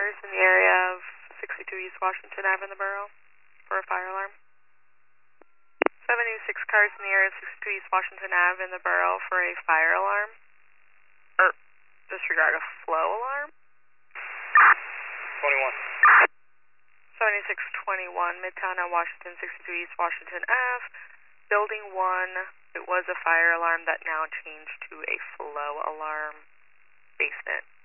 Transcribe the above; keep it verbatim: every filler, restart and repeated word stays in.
cars in the area of sixty-two East Washington Avenue in the borough for a fire alarm. seventy-six cars in the area of sixty-two East Washington Avenue in the borough for a fire alarm. Or disregard, a flow alarm? twenty-one. seventy-six twenty-one, Midtown at Washington, sixty-two East Washington Avenue. Building one, it was a fire alarm that now changed to a flow alarm. Basement.